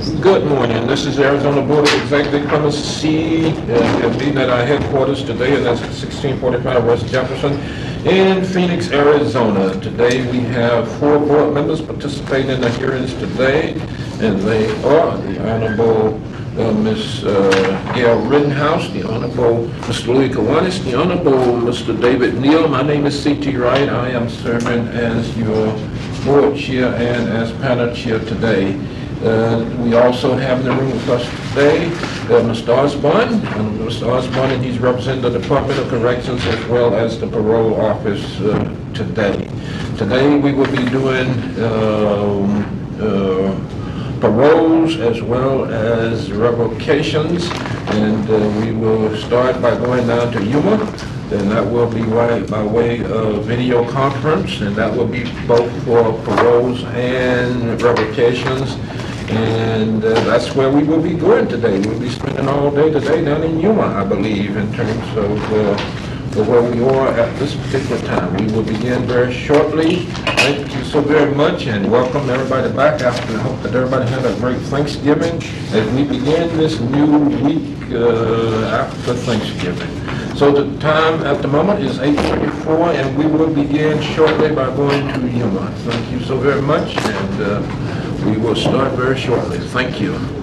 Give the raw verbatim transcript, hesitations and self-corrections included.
Good morning. This is the Arizona Board of Executive Clemens C. Uh, meeting at our headquarters today, and that's sixteen forty-five West Jefferson in Phoenix, Arizona. Today we have four board members participating in the hearings today, and they are the Honorable uh, Miz Uh, Gail Rittenhouse, the Honorable Mister Louis Kiwanis, the Honorable Mister David Neal. My name is C T Wright. I am serving as your board chair and as panel chair today. Uh, we also have in the room with us today uh, Mister Osborne, um, Mister Osborne, and he's representing the Department of Corrections as well as the Parole Office uh, today. Today we will be doing um, uh, paroles as well as revocations, and uh, we will start by going down to Yuma. And that will be right by way of video conference, and that will be both for paroles and revocations. And uh, that's where we will be going today. We'll be spending all day today down in Yuma, I believe, in terms of uh, where we are at this particular time. We will begin very shortly. Thank you so very much, and welcome everybody back. After, I hope that everybody had a great Thanksgiving as we begin this new week uh, after Thanksgiving. So the time at the moment is eight thirty-four, and we will begin shortly by going to Yuma. Thank you so very much, and uh, we will start very shortly. Thank you.